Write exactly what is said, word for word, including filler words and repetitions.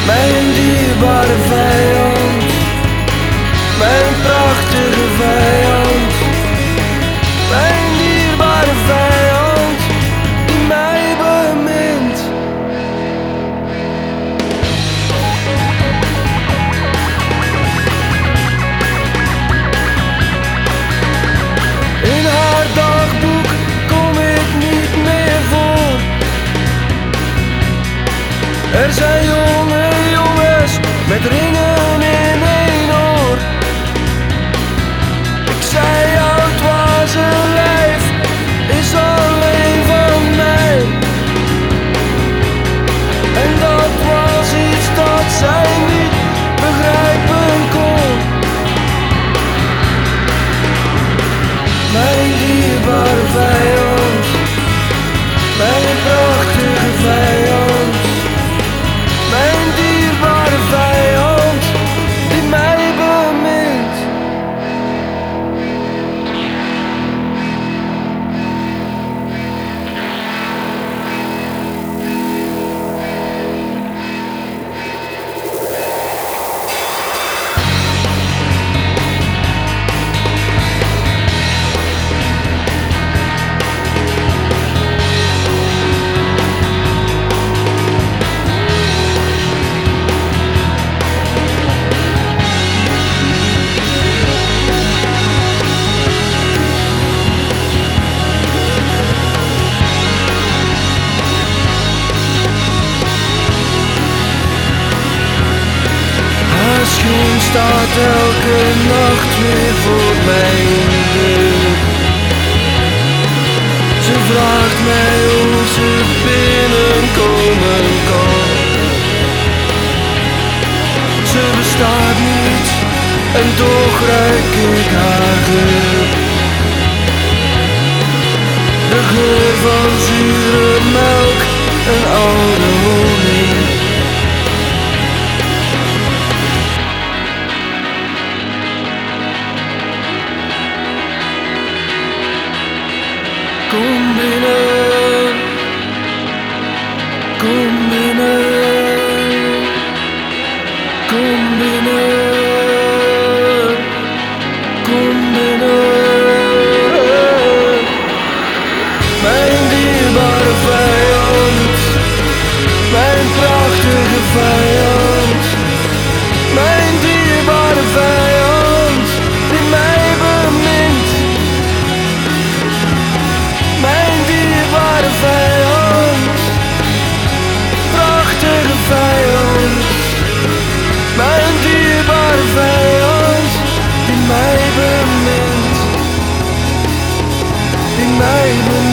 Mijn dierbare vijand, mijn prachtige vijand, mijn dierbare vijand die mij bemint. In haar dagboek kom ik niet meer voor. Er zijn jonge jongens met ringen in één oor. Ik zei jouw dwaze lijf is alleen van mij. En dat was iets dat zij niet begrijpen kon. Mijn dierbare vijand, mijn prachtige vijand, mijn dierbare vijand die mij bemint. Misschien staat elke nacht weer voor mijn deur. Ze vraagt mij hoe ze binnenkomen kan. Ze bestaat niet en toch ruik ik haar geur. De geur van zure melk en oude honing. Kom binnen, kom binnen, kom binnen, kom binnen. Mijn dierbare vijand, mijn prachtige vijand, mijn dierbare vijand die mij bemint. Mijn dierbare vijand, prachtige vijand, mijn dierbare vijand die mij bemint, die mij bemint.